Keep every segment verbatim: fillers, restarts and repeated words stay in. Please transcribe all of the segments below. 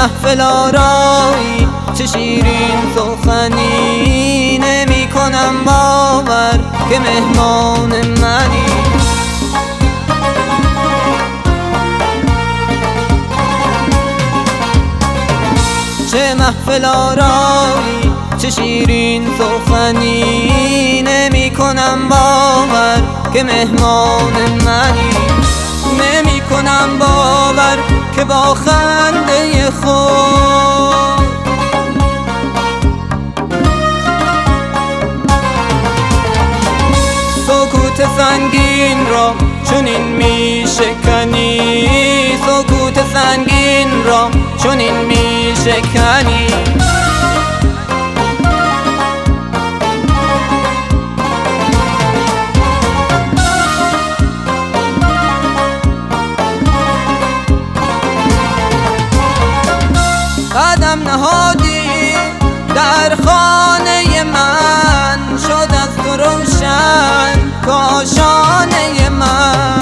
محفل آرایی، چه شیرین سخنی، نمی کنم باور که مهمان منی. چه محفل آرایی، چه شیرین سخنی، نمی کنم باور که مهمان منی. نمی کنم باور که با خنده خود سکوت سنگین را چنین می شکنی، سکوت سنگین را چنین می شکنی. قدم نهادی در خانه من، شد از تو روشن کاشانه من.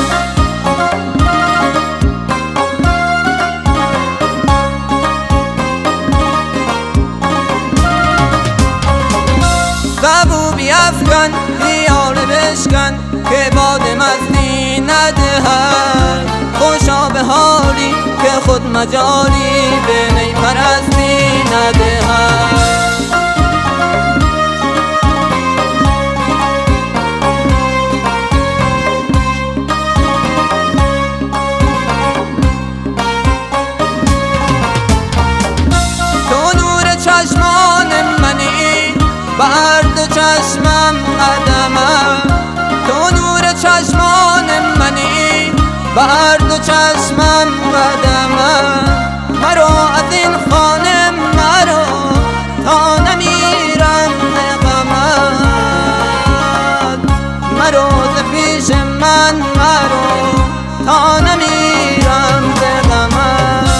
سبو بیفکن خیال بشکن که باد مستی ندهد، خوشا به حالی که خود مجالی به می پرستی ندهد. تو نور چشمان منی، بر دو چشمم قدمم. تو نور چشمان منی، بر دو چشمم قدمم. مرو از این خانه مرو تا نمیرم ز غمت، مرو ز پیش من مرو تا نمیرم ز غمت.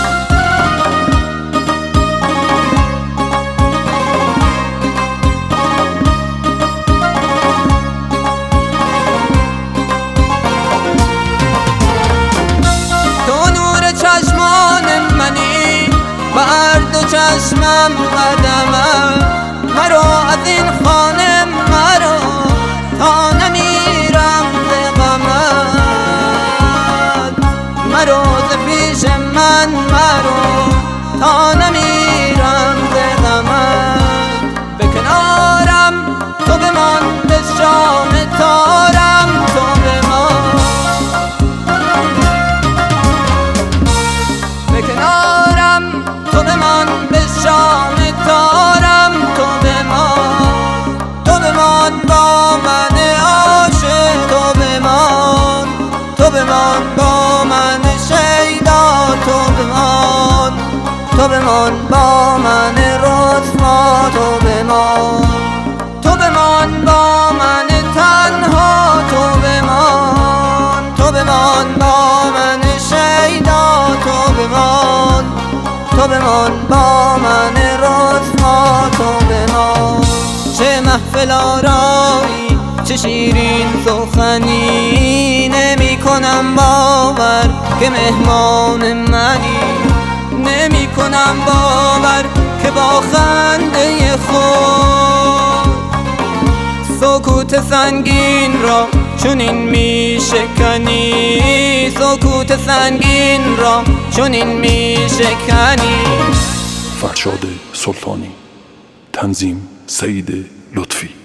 چشمان منی، بر دو چشمم قدمم. مرو از این خانه مرو تا نمیرم ز غمت، مرو ز پیش من مرو تا نمیرم ز غمت. به کنارم تو بمان، به شام تارم تو بمان. کنارم تو بمان، به شام تارم تو بمان. تو بمان با من عاشق، تو بمان. تو بمان با من شیدا، تو بمان. تو بمان با من رسوا، تو بمان. تو بمان با من تنها، تو بمان. تو بمان با من شیدا، تو بمان. تو بمان با من رسوا، تو بمان. چه محفل آرایی، چه شیرین سخنی، نمی کنم باور که مهمان منی. نمی کنم باور که با خنده خود سکوت سنگین را چنین می شکنی، سکوت سنگین را چنین می شکنی. فرشاد سلطانی، تنظیم سعید لطفی.